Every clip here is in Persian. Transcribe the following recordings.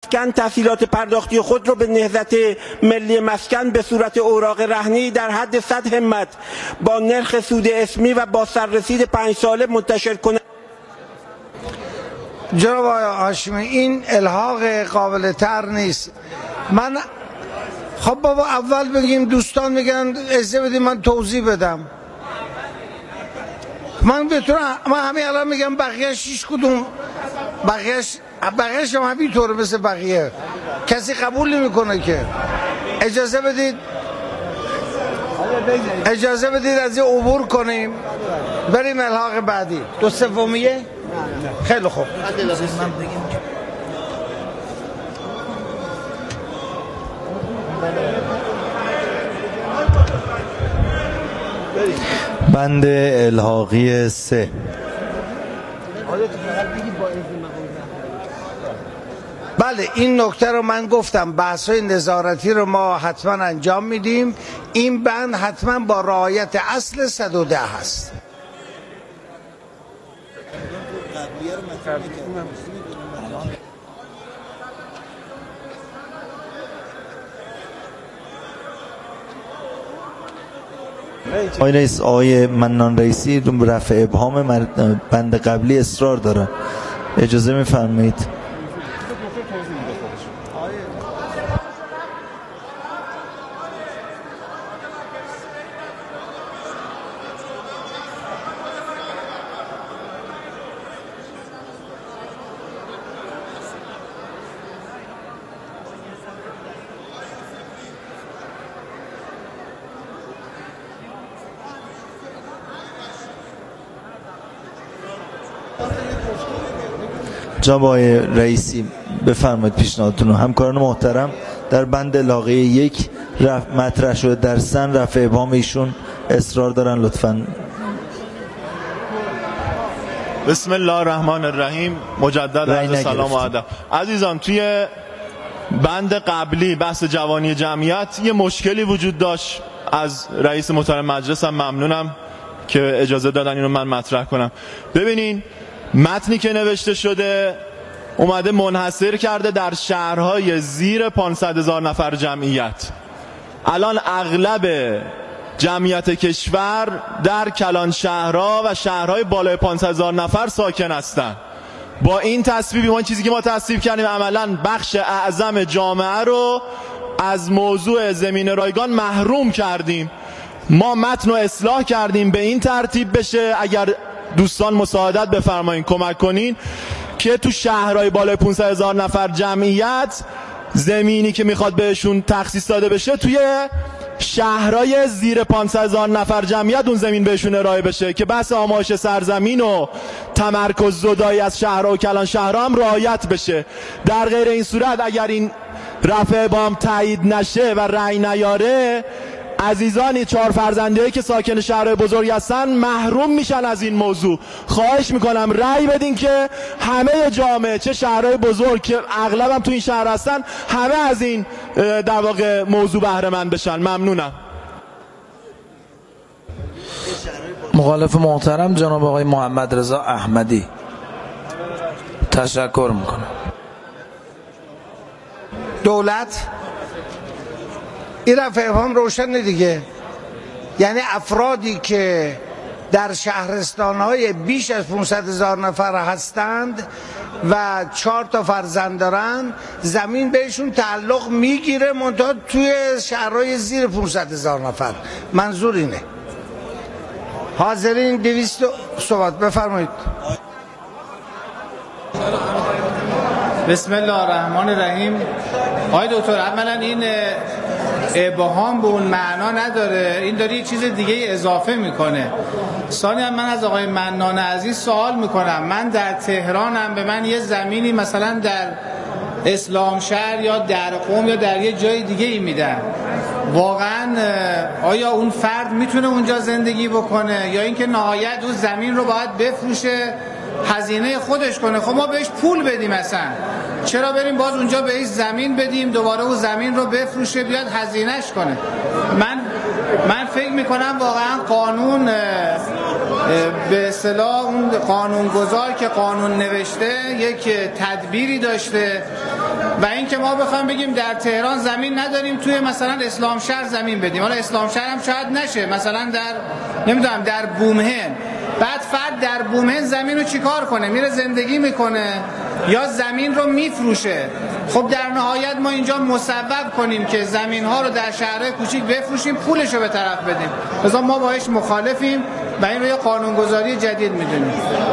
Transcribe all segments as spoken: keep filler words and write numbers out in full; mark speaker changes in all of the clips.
Speaker 1: مسکن تسهیلات پرداختی خود را به نهضت ملی مسکن به صورت اوراق رهنی در حد صد همت با نرخ سود اسمی و با سررسید پنج ساله منتشر کنند.
Speaker 2: جناب آقای هاشمی این الحاق قابل تر نیست. من خب بابا اول بگیم دوستان میگن اجازه بدید من توضیح بدم. من بتونم من همین الان میگم بقیه شیش کدوم بقیهش بقیهش هم همین طوره مثل بقیه کسی قبول نمیکنه که. اجازه بدید اجازه بدید از این عبور کنیم بریم الحاق بعدی. دو سومیه خیلی خوب.
Speaker 3: بند الحاقی سه.
Speaker 2: بله این نکته رو من گفتم بحث‌های نظارتی رو ما حتما انجام میدیم. این بند حتما با رعایت اصل صد و ده هست.
Speaker 3: آقای رئیس آقای منان رئیسی رو رفع ابهام بند قبلی اصرار داره. اجازه میفرمایید. جناب آقای رئیسی بفرمایید پیشنهادتون رو. همکاران محترم در بند الحاقی یک رفع مطرح شده در سن رفع ابهام ایشون اصرار دارن لطفاً.
Speaker 4: بسم الله الرحمن الرحیم. مجدد عرض سلام و ادب. عزیزان توی بند قبلی بحث جوانی جمعیت یه مشکلی وجود داشت. از رئیس محترم مجلسم ممنونم که اجازه دادن اینو من مطرح کنم. ببینین متنی که نوشته شده اومده منحصر کرده در شهرهای زیر پانصد هزار نفر جمعیت. الان اغلب جمعیت کشور در کلان شهرها و شهرهای بالای پانصد هزار نفر ساکن هستند. با این تصویب ما چیزی که ما تصویب کردیم عملاً بخش اعظم جامعه رو از موضوع زمین رایگان محروم کردیم. ما متن رو اصلاح کردیم به این ترتیب بشه، اگر دوستان مساعدت بفرمایین کمک کنین، که تو شهرهای بالای پانصد هزار نفر جمعیت زمینی که میخواد بهشون تخصیص داده بشه توی شهرهای زیر پانصد هزار نفر جمعیت اون زمین بهشون ارائه بشه که بحث آمایش سرزمین و تمرکز زدایی از شهرها و کلان شهرها هم رعایت بشه. در غیر این صورت اگر این رفع ابهام تایید نشه و رأی نیاره، عزیزانی چهار فرزندهایی که ساکن شهرهای بزرگ هستن محروم میشن از این موضوع. خواهش میکنم رأی بدین که همه جامعه چه شهرهای بزرگ که اغلب هم تو این شهر هستن همه از این در واقع موضوع بهره مند بشن. ممنونم.
Speaker 5: مخالف محترم جناب آقای محمد رضا احمدی. تشکر میکنم.
Speaker 2: دولت این رفع ابهام روشن دیگه، یعنی افرادی که در شهرستان‌های بیش از پانصد هزار نفر هستند و چهار تا فرزند دارن زمین بهشون تعلق میگیره، منتها توی شهرهای زیر پانصد هزار نفر. منظور اینه. حاضرین دویست صحبت بفرمایید.
Speaker 6: بسم الله الرحمن الرحیم. آقای دکتر اولا این ابهام به اون معنا نداره، این داره یه چیز دیگه اضافه میکنه. ثانیا من از آقای منان عزیز سوال میکنم، من در تهرانم، به من یه زمینی مثلا در اسلام شهر یا در قم یا در یه جای دیگه ای میدن، واقعا آیا اون فرد میتونه اونجا زندگی بکنه یا اینکه نهایت اون زمین رو باید بفروشه هزینه خودش کنه؟ خب ما بهش پول بدیم، اصلا چرا بریم باز اونجا بهش زمین بدیم دوباره اون زمین رو بفروشه بیاد هزینهش کنه؟ من من فکر میکنم واقعا قانون به اصطلاح اون قانونگذار که قانون نوشته یک تدبیری داشته و اینکه ما بخوایم بگیم در تهران زمین نداریم توی مثلا اسلام شهر زمین بدیم، حالا اسلام شهر هم شاید نشه، مثلا در نمیدونم در بومهن، بعد فرد در بومهن زمین رو چیکار کنه؟ میره زندگی میکنه یا زمین رو میفروشه؟ خب در نهایت ما اینجا مصوب کنیم که زمین ها رو در شهرهای کوچیک بفروشیم، پولش رو به طرف بدیم. لذا ما باهاش مخالفیم و این رو یه قانونگذاری جدید میدونیم.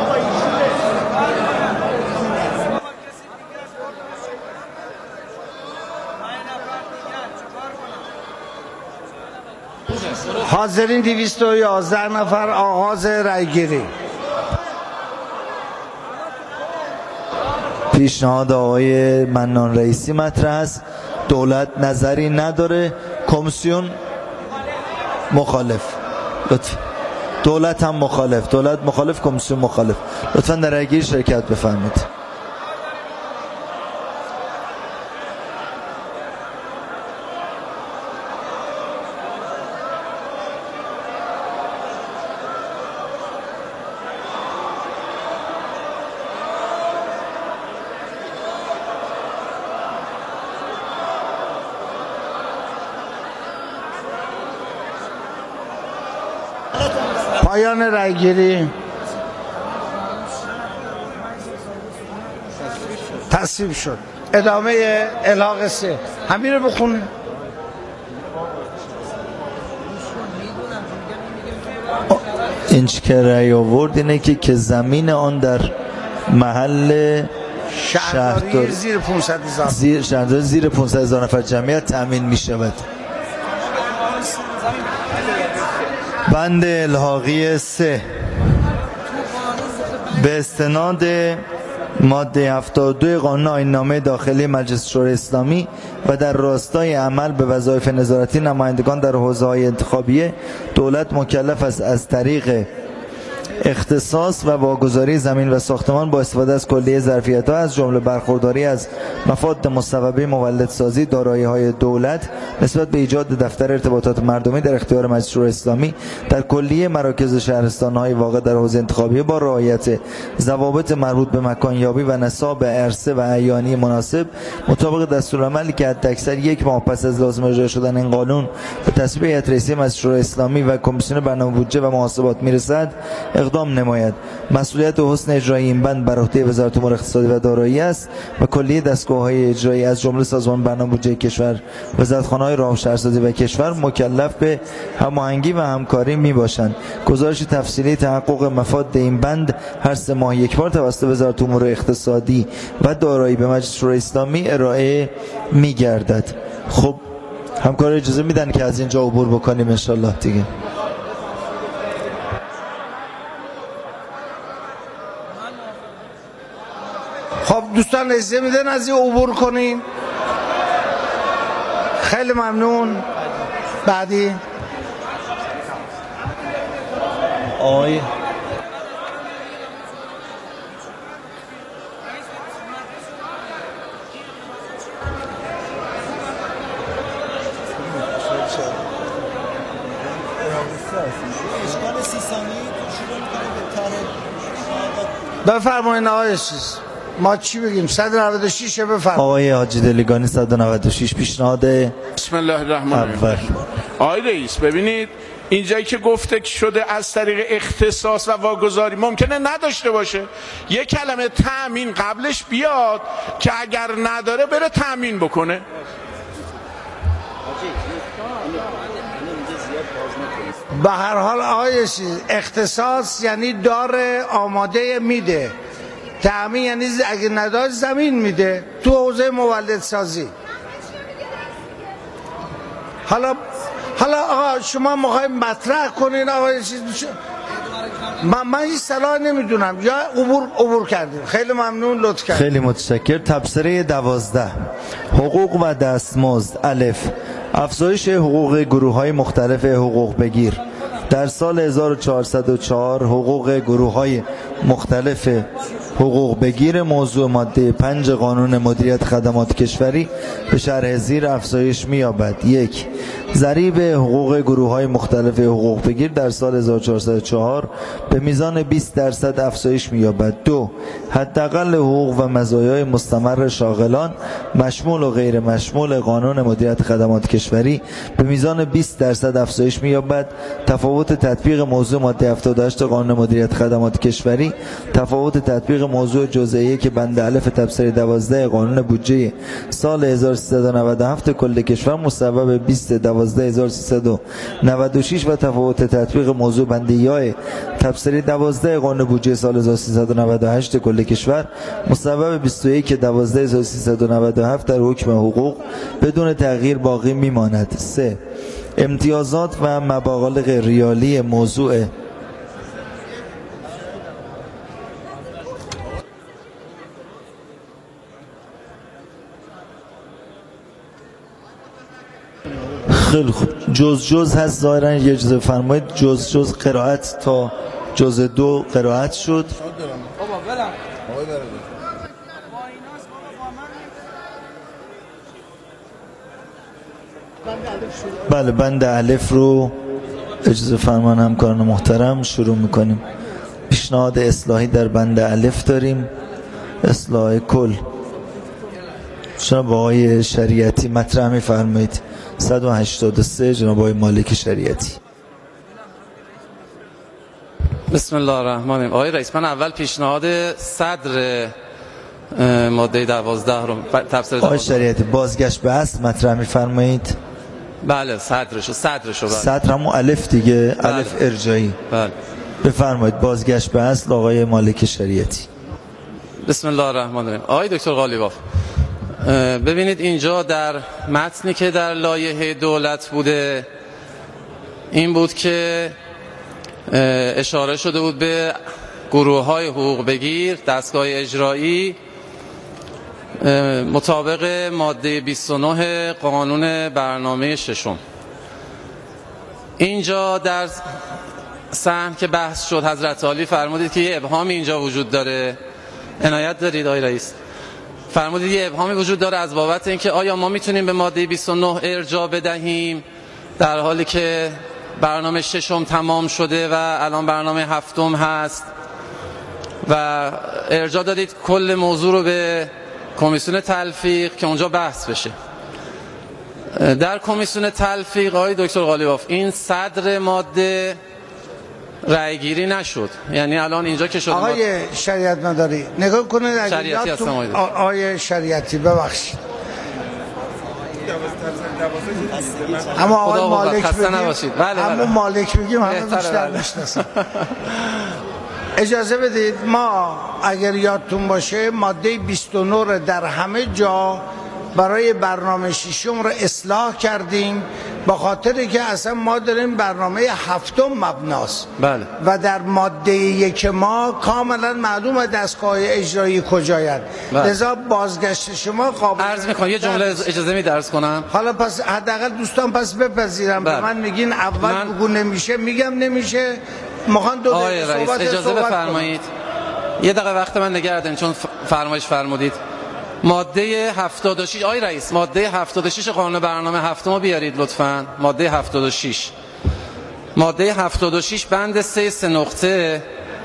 Speaker 2: حاضرین دویست و یازده نفر، آغاز رأیگیری.
Speaker 3: پیشنهاد آقای منان رئیسی مطرح است. دولت نظری نداره، کمیسیون مخالف. لطفا دولت هم مخالف، دولت مخالف، کمیسیون مخالف. لطفا در رأیگیری شرکت بفرمایید.
Speaker 2: پایان رأیگیری. تصویب شد. ادامه الحاق سه. همین رو بخونه.
Speaker 3: این چی که رأی آورد اینه که که زمین آن در محل
Speaker 2: شهرداری زیر پانصد هزار
Speaker 3: زیر شهرداری زیر پانصد هزار نفر جمعیت تامین می شود. بند الحاقی سه به استناد ماده هفتاد و دو قانون آیین‌نامه داخلی مجلس شورای اسلامی و در راستای عمل به وظایف نظارتی نمایندگان در حوزه‌های انتخابیه، دولت مکلف است از طریق اختصاص و واگذاری زمین و ساختمان با استفاده از کلیه ظرفیت‌ها از جمله برخورداری از مفاد مصوبه مولدسازی دارایی‌های دولت نسبت به ایجاد دفتر ارتباطات مردمی در اختیار مجلس شورای اسلامی در کلیه مراکز شهرستان‌های واقع در حوزه انتخابی با رعایت ضوابط مربوط به مکانیابی و نصاب عرصه و اعیانی مناسب مطابق دستورالعملی که حداکثر یک ماه پس از لازم اجرا شدن این قانون به تصویب هیئت رئیسه مجلس شورای اسلامی و کمیسیون برنامه بودجه و محاسبات میرسد اقدام نماید. مسئولیت و حسن اجرای این بند بر عهده وزارت امور اقتصادی و دارایی است و کلیه دستگاه‌های اجرایی از جمله سازمان برنامه بودجه کشور، وزارتخانه‌های راه و شهرسازی و کشور مکلف به هماهنگی و همکاری میباشند. گزارش تفصیلی تحقق مفاد این بند هر سه ماه یک بار توسط وزارت امور اقتصادی و دارایی به مجلس شورای اسلامی ارائه میگردد. خب همکار اجازه میدن که از اینجا عبور بکنیم ان شاء الله دیگه.
Speaker 2: خب دوستان اجازه میدن از این عبور کنیم. خیلی ممنون. بعدی
Speaker 3: آقای
Speaker 2: بفرمایید آقای چیز ما چی بگیم؟ صد و نود و شش بفرمایید.
Speaker 3: آقای حاجی دلیگانی صد و نود و شش پیشنهاد
Speaker 7: بسم الله الرحمن الرحیم. آقای رئیس ببینید اینجایی که گفته شده از طریق اختصاص و واگذاری ممکنه نداشته باشه، یک کلمه تامین قبلش بیاد که اگر نداره بره تامین بکنه.
Speaker 2: به هر حال آقای چیز اختصاص یعنی داره آماده میده، تامین یعنی اگه نداشت زمین میده تو حوزه مولدسازی. حالا حالا آقا شما میخواید مطرح کنین آقای چیز من من این صلاح نمیدونم یا عبور عبور کردیم. خیلی ممنون، لطف کردید.
Speaker 3: خیلی متشکر. تبصره دوازده حقوق و دستمزد الف افزایش حقوق گروه‌های مختلف حقوق بگیر. در سال هزار و چهارصد و چهار حقوق گروه‌های مختلف حقوق بگیر موضوع ماده پنج قانون مدیریت خدمات کشوری به شرح زیر افزایش می‌یابد. یک، ضریب حقوق گروه‌های مختلف حقوق بگیر در سال هزار و چهارصد و چهار به میزان بیست درصد افزایش می‌یابد. دو، حداقل حقوق و مزایای مستمر شاغلان مشمول و غیر مشمول قانون مدیریت خدمات کشوری به میزان بیست درصد افزایش می‌یابد. تفاوت تطبیق موضوع ماده هفتاد و هشت قانون مدیریت خدمات کشوری، تفاوت تطبیق موضوع جزئی که بند الف تبصره دوازده قانون بودجه سال هزار و سیصد و نود و هفت کل کشور مصوب بیست دوازده هزار و سیصد و نود و شش و تفاوت تطبیق موضوع بند یای تبصره دوازده قانون بودجه سال هزار و سیصد و نود و هشت کل کشور مصوب بیست و یک دوازده هزار و سیصد و نود و هفت در حکم حقوق بدون تغییر باقی میماند. سه، امتیازات و مبالغ ریالی موضوع خیلی خوب، جز جز هست ظاهرا یه اجازه فرمایید جز جز قرائت تا جز دو قرائت شد. بله، بند الف رو اجازه فرمان همکاران محترم شروع میکنیم. پیشنهاد اصلاحی در بند الف داریم، اصلاح کل. جناب آقای شریعتی مطرح میفرمایید. صد و هشتاد و سه جناب آقای مالک شریعتی.
Speaker 8: بسم الله الرحمن الرحیم. آقای رئیس، من اول پیشنهاد صدر ماده دوازده رو تفسیر
Speaker 3: آقای شریعتی بازگشت به اصل مطرح میفرمایید.
Speaker 8: بله، صدرشو صدرشو بله.
Speaker 3: صدر همون الف دیگه، بله. الف ارجایی.
Speaker 8: بله.
Speaker 3: بفرمایید بازگشت به اصل آقای مالک شریعتی.
Speaker 8: بسم الله الرحمن الرحیم. آقای دکتر قالیباف، ببینید اینجا در متنی که در لایحه دولت بوده این بود که اشاره شده بود به گروه‌های حقوق بگیر دستگاه اجرایی مطابق ماده بیست و نه قانون برنامه ششم. اینجا در سهم که بحث شد حضرت عالی فرمودید که یه ابهامی اینجا وجود داره. عنایت دارید آقای رئیس؟ فرمودید یه ابهامی وجود داره از بابت اینکه آیا ما میتونیم به ماده بیست و نه ارجاع بدهیم در حالی که برنامه ششم تمام شده و الان برنامه هفتم هست، و ارجاع دادید کل موضوع رو به کمیسیون تلفیق که اونجا بحث بشه. در کمیسیون تلفیق آقای دکتر قالیباف این صدر ماده رأی گیری نشد، یعنی الان اینجا که شده
Speaker 2: آقای ماد... شریعت مداری نگاه کنید اگر یادتون آقای شریعتی ببخشید اما آقای مالک بگیم
Speaker 8: بله
Speaker 2: اما مالک بگیم همه بیشتر میشناسن. اجازه بدید، ما اگر یادتون باشه ماده بیست و نه در همه جا برای برنامه ششم رو اصلاح کردیم با خاطر که اصلا ما داریم برنامه هفتم مبناست.
Speaker 8: بله.
Speaker 2: و در ماده یک ما کاملا معلومه دستگاه اجرایی کجاید. بله. لذا بازگشت شما قابل
Speaker 8: عرض میکنم یه جمله اجازه می درس کنم.
Speaker 2: حالا پس حداقل دوستان پس بپذیرم. بله. به من میگین اول من... بگو نمیشه، میگم نمیشه. مخوان دو
Speaker 8: دقیقه صحبت اجازه بفرمایید. یه دقیقه وقت من نگه دارین چون فرمایش فرمودید. ماده هفتاد و شش آقای رئیس، ماده هفتاد و شش قانون برنامه هفتم رو بیارید لطفاً. ماده هفتاد و شش ماده هفتاد و شش بند سه سه نقطه،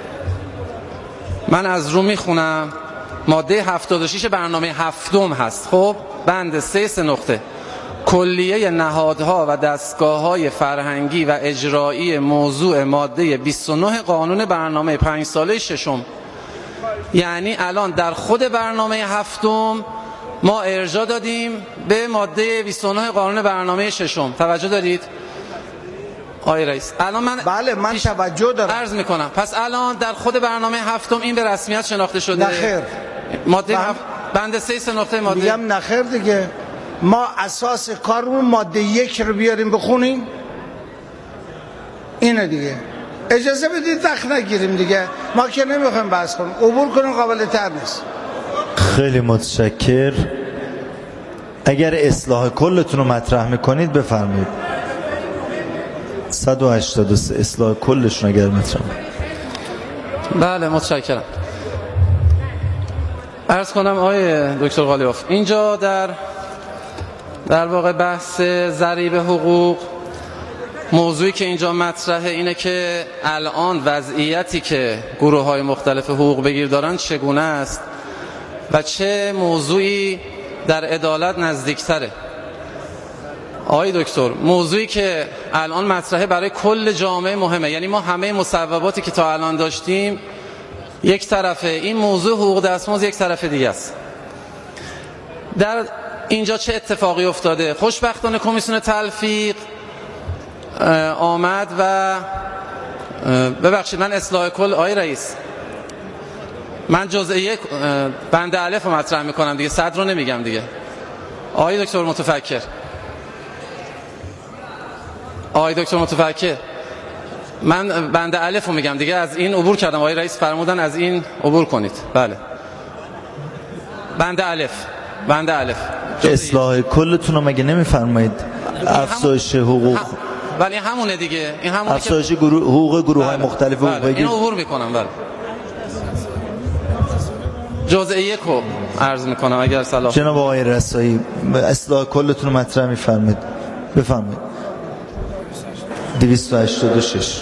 Speaker 8: من از رو میخونم. ماده هفتاد و شش برنامه هفتم هست. خب بند سه سه نقطه کلیه نهادها و دستگاه‌های فرهنگی و اجرایی موضوع ماده بیست و نه قانون برنامه پنج ساله ششم. یعنی الان در خود برنامه هفتم ما ارجاع دادیم به ماده بیست و نه قانون برنامه ششم. توجه دارید آقای رئیس؟ الان من
Speaker 2: بله من توجه دارم.
Speaker 8: عرض میکنم پس الان در خود برنامه هفتم این به رسمیت شناخته شده.
Speaker 2: نخیر.
Speaker 8: ماده بند, بند سه سه نقطه ماده
Speaker 2: میگم نخیر دیگه. ما اساس کارمون ماده یک رو بیاریم بخونیم. اینه دیگه. اجازه بدید وقت نگیریم دیگه، ما که نمیخوایم بحث کنیم، عبور کنیم، قابل تر نیست.
Speaker 3: خیلی متشکر. اگر اصلاح کلتون رو مطرح میکنید بفرمایید. صد و هشتاد و سه اصلاح کلشون اگر مطرح.
Speaker 8: بله متشکرم. عرض کنم آقای دکتر قالیباف، اینجا در در واقع بحث ضریب حقوق، موضوعی که اینجا مطرحه اینه که الان وضعیتی که گروه های مختلف حقوق بگیر دارن چگونه است و چه موضوعی در عدالت نزدیکتره. آقای دکتر، موضوعی که الان مطرحه برای کل جامعه مهمه، یعنی ما همه مصوباتی که تا الان داشتیم یک طرفه، این موضوع حقوق دستمزد یک طرف دیگه است. در اینجا چه اتفاقی افتاده؟ خوشبختانه کمیسیون تلفیق آمد و ببخشید من اصلاح کل آقای رئیس، من جزء یک بند الف رو مطرح میکنم دیگه، صد رو نمیگم دیگه. آقای دکتر متفکر آقای دکتر متفکر من بند الف رو میگم دیگه، از این عبور کردم. آقای رئیس فرمودن از این عبور کنید. بله بند الف بند الف
Speaker 3: اصلاح کلتون رو مگه نمیفرمایید افزایش حقوق؟
Speaker 8: ولی همونه دیگه، این همونه
Speaker 3: افزایش که... گروه حقوق گروه های مختلف
Speaker 8: بله.
Speaker 3: حقوق
Speaker 8: اینو عبور میکنم. بله جزء یک رو عرض میکنم اگر صلاح.
Speaker 3: جناب آقای رسایی اصلاح کلتون رو مطرح میفرمایید، بفرمایید. دویست و هشتاد و شش.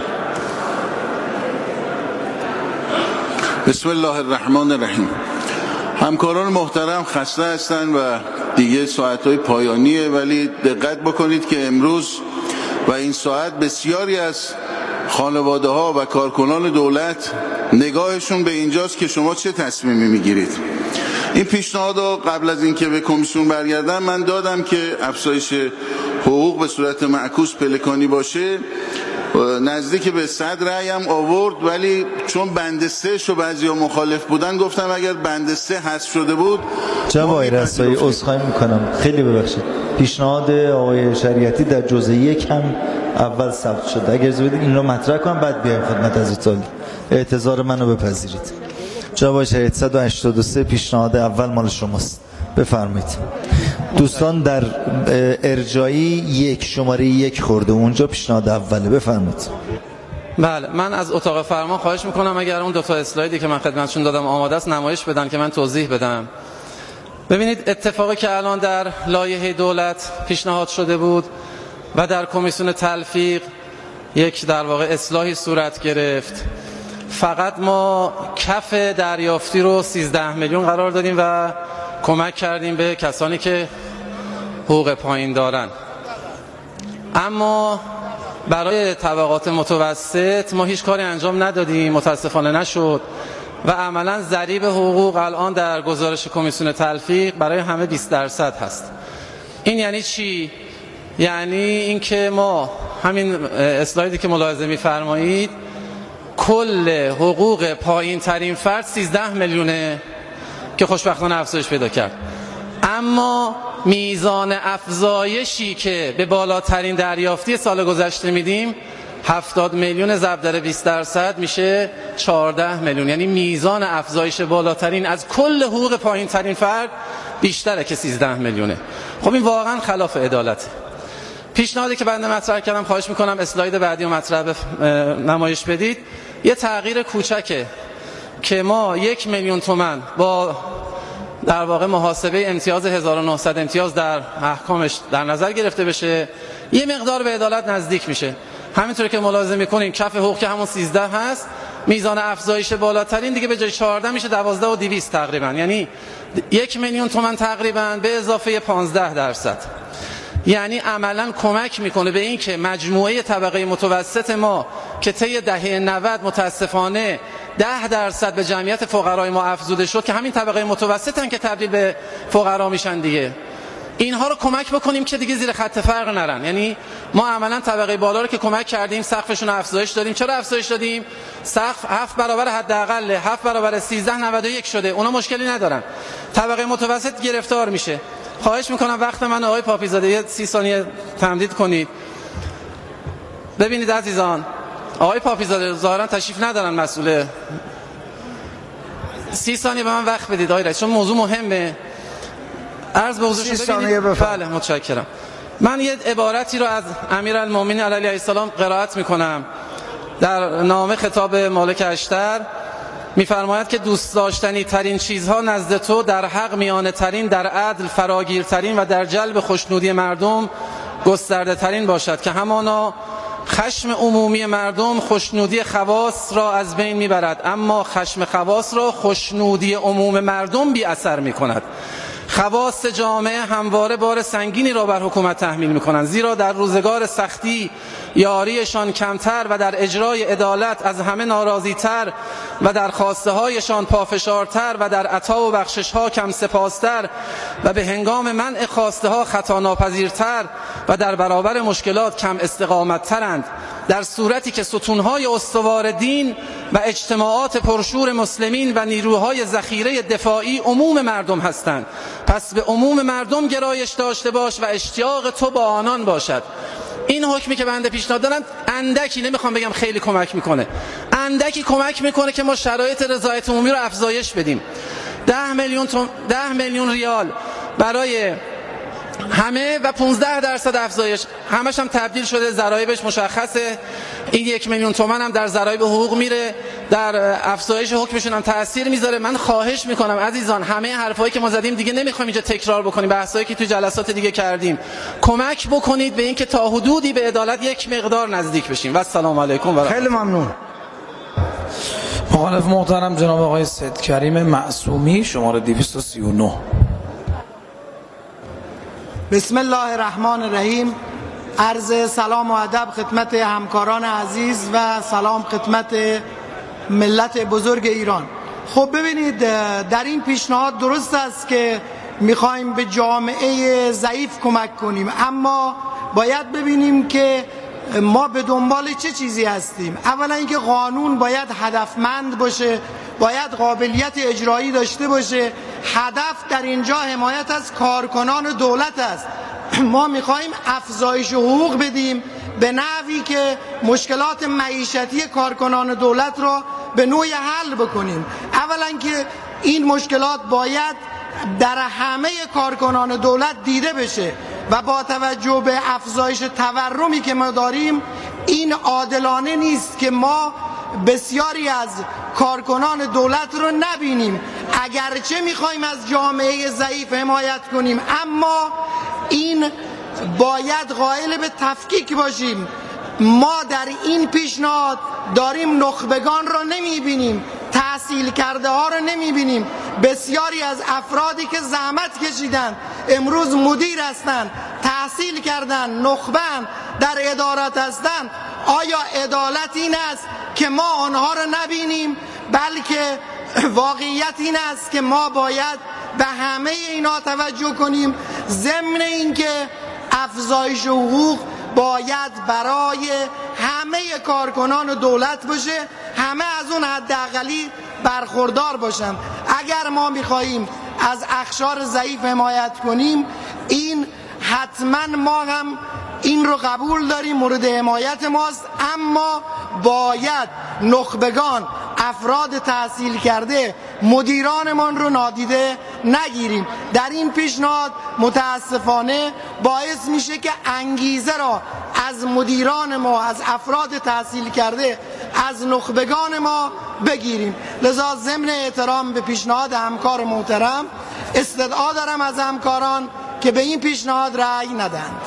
Speaker 9: بسم الله الرحمن الرحیم. همکاران محترم خسته هستند و دیگه ساعتهای پایانیه، ولی دقت بکنید که امروز و این ساعت بسیاری از خانواده ها و کارکنان دولت نگاهشون به اینجاست که شما چه تصمیمی میگیرید. این پیشنهاد رو قبل از اینکه به کمیسیون برگردم من دادم که افزایش حقوق به صورت معکوس پلکانی باشه، نزدیک به صد رأی هم آورد، ولی چون بند سه شو بعضی ها مخالف بودن گفتم اگر بند سه حذف شده بود.
Speaker 3: جناب آقای رسایی عذرخواهی میکنم، خیلی ببخشید، پیشنهاد آقای شریعتی در جزء یک هم اول ثبت شده، اگر اجازه بدید این رو مطرح کنم بعد بیایم خدمت حضرت. اعتذار منو بپذیرید. جناب آقای شریعتی صد و هشتاد و سه پیشنهاد اول مال شماست، بفرمایید. دوستان در ارجایی یک شماره یک خورده، اونجا پیشنهاد اوله، بفرمایید.
Speaker 8: بله من از اتاق فرمان خواهش میکنم اگر اون دو تا اسلایدی که من خدمتشون دادم آماده است نمایش بدن که من توضیح بدم. ببینید اتفاقی که الان در لایحه دولت پیشنهاد شده بود و در کمیسیون تلفیق یک در واقع اصلاحی صورت گرفت، فقط ما کف دریافتی رو سیزده میلیون قرار دادیم و کمک کردیم به کسانی که حقوق پایین دارن، اما برای طبقات متوسط ما هیچ کاری انجام ندادیم، متاسفانه نشد و عملا ضریب حقوق الان در گزارش کمیسیون تلفیق برای همه بیست درصد هست. این یعنی چی؟ یعنی اینکه ما همین اسلایدی که ملاحظه می‌فرمایید کل حقوق پایین ترین فرد سیزده میلیونه که خوشبختانه افزایش پیدا کرد، اما میزان افزایشی که به بالاترین دریافتی سال گذشته میدیم هفتاد میلیون ضرب در بیست درصد میشه چهارده میلیون، یعنی میزان افزایش بالاترین از کل حقوق پایین ترین فرد بیشتره که سیزده میلیونه. خب این واقعا خلاف عدالته. پیشنهادی که بنده مطرح کردم، خواهش میکنم اسلاید بعدی رو مطرح نمایش بدید، یه تغییر کوچکه که ما یک میلیون تومان با در واقع محاسبه امتیاز هزار و نهصد امتیاز در احکامش در نظر گرفته بشه، یه مقدار به عدالت نزدیک میشه. همینطور که ملاحظه میکنین کف حقوق که همون سیزده هست، میزان افزایش بالاترین دیگه به جای چهارده میشه دوازده و دویست تقریبا، یعنی یک میلیون تومان تقریبا به اضافه پانزده درصد، یعنی عملا کمک میکنه به این که مجموعه طبقه متوسط ما که طی دهه نود متاسفانه ده درصد به جمعیت فقرای ما افزوده شد که همین طبقه متوسطن که تبدیل به فقرا میشن دیگه، اینها رو کمک بکنیم که دیگه زیر خط فقر نرن. یعنی ما عملا طبقه بالا رو که کمک کردیم، سقفشون افزایش دادیم. چرا افزایش دادیم؟ سقف هفت برابر حداقل، هفت برابر سیزده نود و یک شده، اونا مشکلی ندارن، طبقه متوسط گرفتار میشه. خواهش میکنم وقت من آقای پاپیزاده یه سی ثانیه تمدید کنید. ببینید عزیزان، آقای پاپیزاده ظاهرا تشریف ندارن، مسئول سی ثانیه به من وقت بدید آقای رئیس، چون موضوع مهمه. عرض به حضورشون ببینید. بله متشکرم. من یه عبارتی رو از امیرالمومنین علیه السلام قرائت میکنم در نامه خطاب مالک اشتر می‌فرماید که دوست داشتنی ترین چیزها نزد تو در حق میانه ترین، در عدل فراگیرترین و در جلب خوشنودی مردم گسترده ترین باشد که همانا خشم عمومی مردم خوشنودی خواص را از بین میبرد، اما خشم خواص را خوشنودی عموم مردم بی اثر میکند. خواص جامعه همواره بار سنگینی را بر حکومت تحمیل میکنند، زیرا در روزگار سختی یاریشان کمتر و در اجرای عدالت از همه ناراضی‌تر و در خواسته هایشان پافشارتر و در عطا و بخشش ها کم سپاستر و به هنگام منع خواسته ها خطا ناپذیرتر و در برابر مشکلات کم استقامت ترند، در صورتی که ستونهای استوار دین و اجتماعات پرشور مسلمین و نیروهای ذخیره دفاعی عموم مردم هستند. پس به عموم مردم گرایش داشته باش و اشتیاق تو با آنان باشد. این حکمی که بنده پیشنهاد دارم اندکی، نمیخوام بگم خیلی کمک میکنه، اندکی کمک میکنه که ما شرایط رضایت عمومی رو افزایش بدیم. ده میلیون توم... ده میلیون ریال برای همه و پانزده درصد افزایش، همش هم تبدیل شده، ضرایبش مشخصه. این یک میلیون تومان هم در ضرایب حقوق میره، در افزایش حکمشون هم تأثیر میذاره. من خواهش میکنم عزیزان، همه حرفایی که ما زدیم دیگه نمیخوایم اینجا تکرار بکنیم، بحثایی که تو جلسات دیگه کردیم، کمک بکنید به اینکه تا حدودی به عدالت یک مقدار نزدیک بشیم. و السلام علیکم و رحمت الله.
Speaker 2: خیلی ممنون.
Speaker 5: مخالف محترم جناب آقای سید کریم معصومی، شماره دویست و سی و نه.
Speaker 10: بسم الله الرحمن الرحیم. عرض سلام و ادب خدمت همکاران عزیز و سلام خدمت ملت بزرگ ایران. خب ببینید، در این پیشنهاد درست است که میخوایم به جامعه ضعیف کمک کنیم، اما باید ببینیم که ما به دنبال چه چیزی هستیم. اولا اینکه قانون باید هدفمند باشه، باید قابلیت اجرایی داشته باشه. هدف در اینجا حمایت از کارکنان دولت است. ما میخوایم افزایش حقوق بدیم به نحوی که مشکلات معیشتی کارکنان دولت را به نوعی حل بکنیم. اولا که این مشکلات باید در همه کارکنان دولت دیده بشه و با توجه به افزایش تورمی که ما داریم، این عادلانه نیست که ما بسیاری از کارکنان دولت رو نبینیم. اگرچه میخوایم از جامعه ضعیف حمایت کنیم، اما این باید قائل به تفکیک باشیم. ما در این پیشنهاد داریم نخبگان رو نمیبینیم، تحصیل کرده ها رو نمیبینیم. بسیاری از افرادی که زحمت کشیدن، امروز مدیر هستن، تحصیل کردن، نخبن، در ادارات هستن. آیا عدالت این است که ما آنها رو نبینیم؟ بلکه واقعیت این است که ما باید به همه اینا توجه کنیم. ضمن اینکه افزایش حقوق باید برای همه کارکنان دولت باشه، همه از اون حداقلی برخوردار باشن. اگر ما میخواییم از اقشار ضعیف حمایت کنیم، این حتما ما هم این رو قبول داریم، مورد حمایت ماست، اما باید نخبگان، افراد تحصیل کرده، مدیرانمان رو نادیده نگیریم. در این پیشنهاد متاسفانه باعث میشه که انگیزه را از مدیران ما، از افراد تحصیل کرده، از نخبگان ما بگیریم. لذا ضمن احترام به پیشنهاد همکار محترم، استدعا دارم از همکاران که به این پیشنهاد رأی ندهند.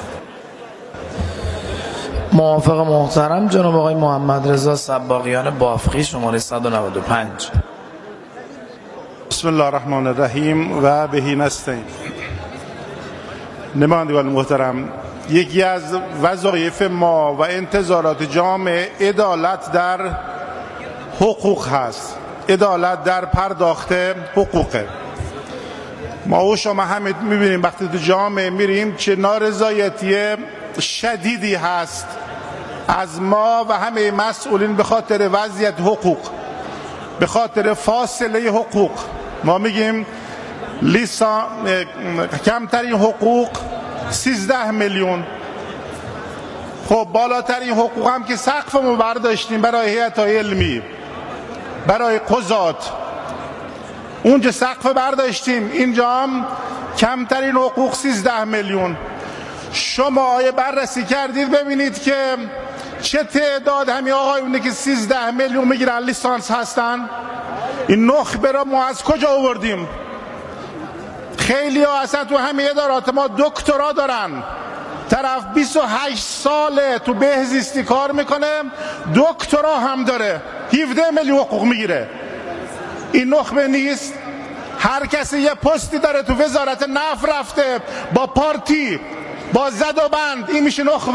Speaker 5: موافق محترم جناب آقای محمد رضا صباغیان بافقی، شماره صد و نود و پنج.
Speaker 11: بسم الله الرحمن الرحیم و بهی نستعین. نمایندگان محترم، یکی از وظایف ما و انتظارات جامعه عدالت در حقوق هست، عدالت در پرداخت حقوقه. ما و شما همه میبینیم وقتی تو جامعه میریم چه نارضایتی شدیدی هست از ما و همه مسئولین به خاطر وضعیت حقوق، به خاطر فاصله حقوق. ما میگیم لیسان کمترین حقوق سیزده میلیون. خب بالاترین حقوق هم که سقف ما برداشتیم برای هیئت‌های علمی، برای قضات، اونجا سقف برداشتیم، اینجا هم کمترین حقوق سیزده میلیون. شما آیا بررسی کردید ببینید که چه تعداد همین آقایونه که سیزده میلیون میگیرن لیسانس هستن؟ این نخبه را ما از کجا آوردیم؟ خیلی ها اصلا تو همه ادارات ما دکترا دارن، طرف بیست و هشت ساله تو بهزیستی کار میکنه، دکترا هم داره، هفده میلیون حقوق میگیره. این نخبه نیست؟ هر کسی یه پستی داره تو وزارت نفت رفته با پارتی با زد و بند، این میشه نخبه؟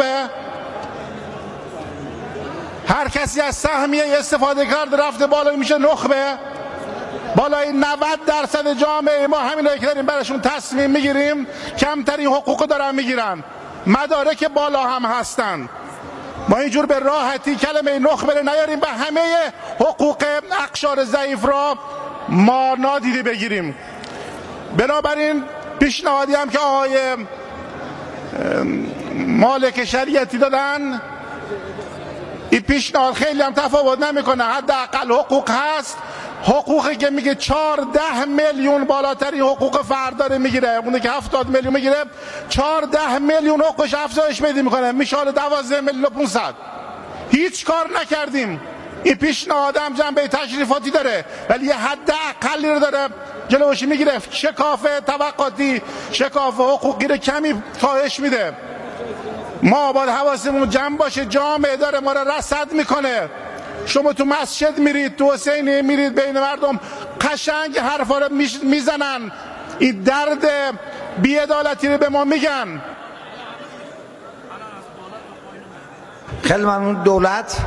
Speaker 11: هر کسی از سهمیه استفاده کرده رفته بالا، این میشه نخبه؟ بالای نود درصد جامعه ما همینایی که داریم براشون تصمیم میگیریم کمترین حقوق دارن میگیرن، مدارک بالا هم هستن. ما اینجور به راحتی کلمه نخبه نیاریم و همه حقوق اقشار ضعیف را ما نادیده بگیریم. بنابراین پیشنهادی هم که آقای مالک شریعتی دادن، این پیشنهاد خیلی هم تفاوت نمیکنه، حداقل حقوق هست. حقوقی که میگه چهارده میلیون بالاتری حقوق فرد داره میگیره، اونه که هفتاد میلیون میگیره چهارده میلیون حقوقش افزایش پیدا میکنه، میشه دوازده میلیون و پانصد. هیچ کار نکردیم. این پیشنهاد هم جنبه تشریفاتی داره ولی یه حد اقلی رو داره جلوش میگیره، شکاف طبقاتی، شکاف حقوقی رو کمی کاهش میده. ما باید حواسمون جمع باشه، جامعه داره ما رو رصد میکنه. شما تو مسجد میرید، تو حسینیه میرید، بین مردم قشنگ حرفا رو میزنن، این درد بی‌عدالتی رو به ما میگن.
Speaker 2: خیلی ممنون. دولت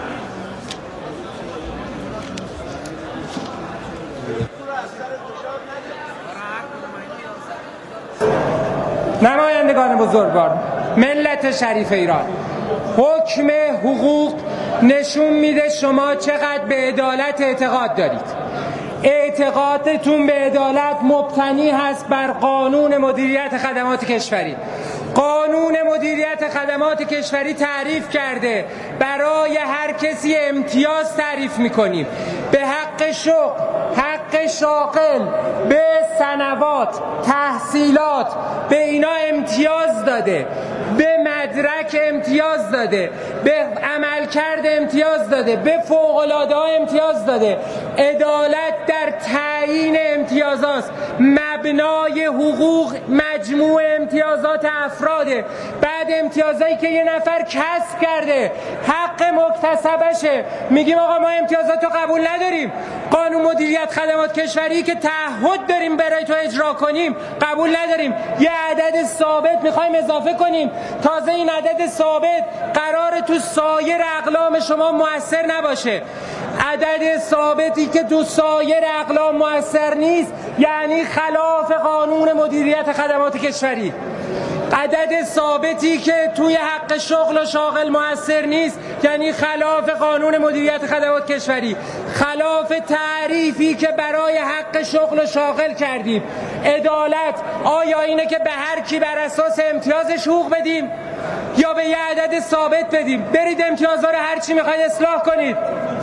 Speaker 12: نمایندگان بزرگوار ملت شریف ایران، حکم حقوق نشون میده شما چقدر به عدالت اعتقاد دارید. اعتقادتون به عدالت مبتنی هست بر قانون مدیریت خدمات کشوری. قانون مدیریت خدمات کشوری تعریف کرده برای هر کسی امتیاز تعریف میکنیم، به حق شغل، حق شاغل، به سنوات، تحصیلات، به اینا امتیاز داده، به مدرک امتیاز داده، به عملکرد امتیاز داده، به فوق‌العاده‌ها امتیاز داده. عدالت در تعیین امتیازات، مبنای حقوق مجموع امتیازات افراده. بعد امتیازایی که یه نفر کسب کرده، حق مکتسبشه، میگیم آقا ما امتیازات رو قبول نداریم. قانون مدیریت خدمات کشوری که تعهد داریم برای تو اجرا کنیم قبول نداریم. یه عدد ثابت میخوایم اضافه کنیم. تازه این عدد ثابت قراره تو سایر اقلام شما مؤثر نباشه. عدد ثابتی که تو سایر اقلام مؤثر نیست یعنی خلاف قانون مدیریت خدمات کشوری. عدد ثابتی که توی حق شغل و شاغل مؤثر نیست یعنی خلاف قانون مدیریت خدمات کشوری، خلاف تعریفی که برای حق شغل و شاغل کردیم. عدالت آیا اینه که به هر کی بر اساس امتیازش حقوق بدیم یا به یه عدد ثابت بدیم؟ برید امتیازها رو هر چی میخواید اصلاح کنید.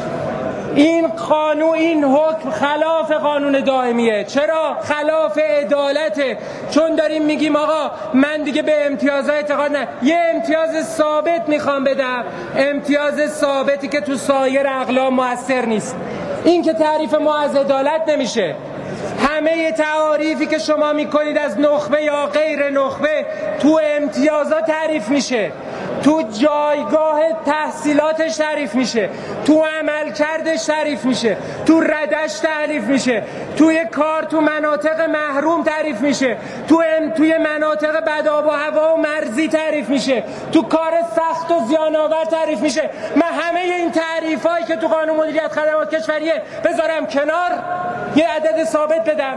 Speaker 12: این قانون، این حکم خلاف قانون دائمیه. چرا؟ خلاف عدالته. چون داریم میگیم آقا من دیگه به امتیازها اعتقاد نه، یه امتیاز ثابت میخوام بدم، امتیاز ثابتی که تو سایر اقلام مؤثر نیست. این که تعریف ما از عدالت نمیشه. همه تعاریفی که شما میکنید از نخبه یا غیر نخبه تو امتیازات تعریف میشه، تو جایگاه تحصیلاتش تعریف میشه، تو عملکردش تعریف میشه، تو ردش تعریف میشه، توی کار تو مناطق محروم تعریف میشه، تو توی مناطق بد آب و هوا و مرزی تعریف میشه، تو کار سخت و زیان‌آور تعریف میشه. من همه این تعریفایی که تو قانون مدیریت خدمات کشوریه بذارم کنار، یه عدد ثابت بدم.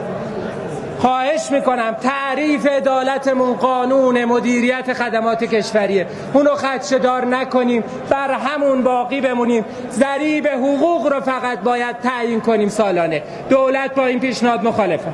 Speaker 12: خواهش میکنم تعریف عدالتمون قانون مدیریت خدمات کشوریه، اونو خدشه‌دار نکنیم، بر همون باقی بمونیم. ضریب حقوق رو فقط باید تعیین کنیم سالانه. دولت با این پیشنهاد مخالفه.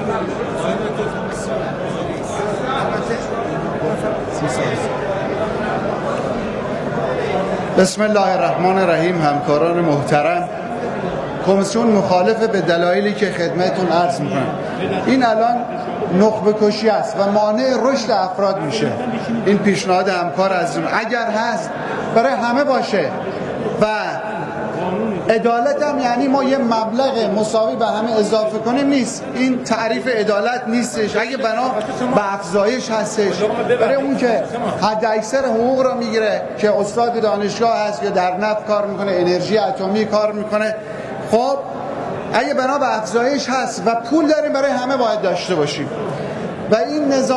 Speaker 13: بسم الله الرحمن الرحیم. همکاران محترم، کمیسیون مخالفه به دلایلی که خدمتتون عرض میکنم. این الان نخبه کشی است و مانع رشد افراد میشه. این پیشنهاد همکار عزیزم اگر هست برای همه باشه و عدالت هم یعنی ما یه مبلغ مساوی به همه اضافه کنیم نیست. این تعریف عدالت نیستش. اگه بنا به افزایش هستش برای اون که حد اکثر حقوق رو میگیره که استاد دانشگاه هست یا در نفت کار میکنه، انرژی اتمی کار میکنه، خب اگه بنا به افزایش هست و پول داریم برای همه باید داشته باشیم و این نظام